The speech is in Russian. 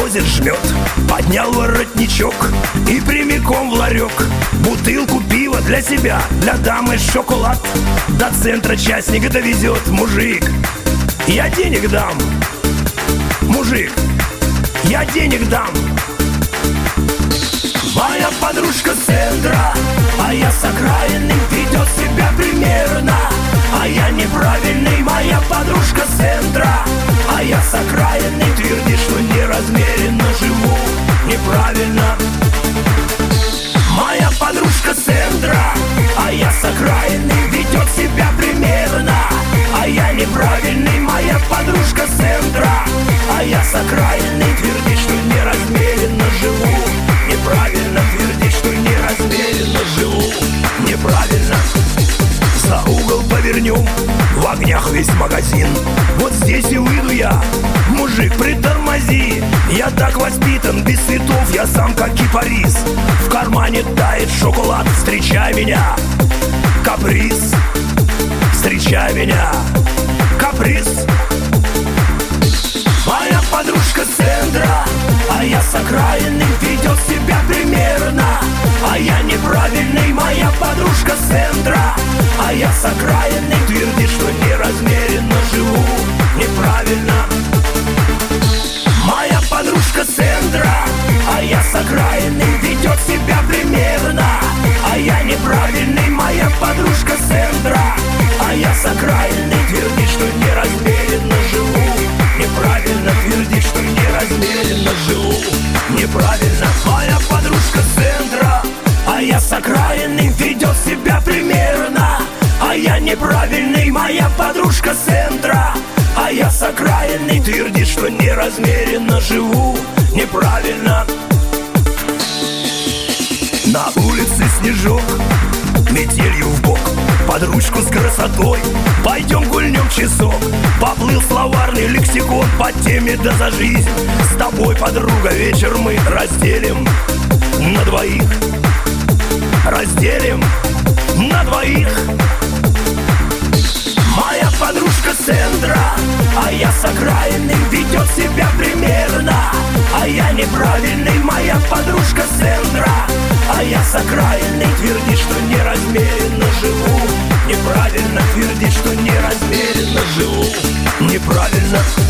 морозит, жмет. Поднял воротничок и прямиком в ларек. Бутылку пива для себя, для дамы шоколад. До центра частника довезет мужик. Я денег дам, мужик, я денег дам. Моя подружка с центра, а я с окраины, ведет себя примерно. А я неправильный, моя подружка с центра, а я с окраины, твердит, что неразмеренно живу неправильно. Моя подружка с центра, а я с окраины, ведет себя примерно. А я неправильный, моя подружка с центра, а я с окраины, твердит, что неразмеренно живу неправильно, твердит, что неразмеренно живу неправильно. За угол повернем, в огнях весь магазин. Вот здесь и выйду я, мужик, притормози. Я так воспитан, без цветов, я сам как кипарис. В кармане тает шоколад, встречай меня, каприз. Встречай меня, каприз. Моя подружка с центра, а я с окраины, ведет себя примерно. А я неправильный, моя подружка с центра, а я с окраины, твердит, что неразмеренно живу неправильно. Моя подружка с центра, а я с окраины, ведет себя примерно. А я неправильный, моя подружка с центра, а я с окраины, твердит, что неразмеренно живу неправильно, твердит, что неразмеренно живу неправильно. Моя подружка с центра, а я с окраины, ведет себя примерно. А я неправильный, моя подружка с центра, а я с окраины, твердит, что неразмеренно живу неправильно. На улице снежок, метелью в бок, под ручку с красотой пойдем гульнем часок. Поплыл словарный лексикон по теме «Да за жизнь». С тобой, подруга, вечер мы разделим на двоих. Разделим на двоих. Моя подружка с центра, а я с окраины, ведет себя примерно. А я неправильный, моя подружка с центра, а я с окраины, твердит, что неразмеренно живу неправильно, твердит, что неразмеренно живу неправильно.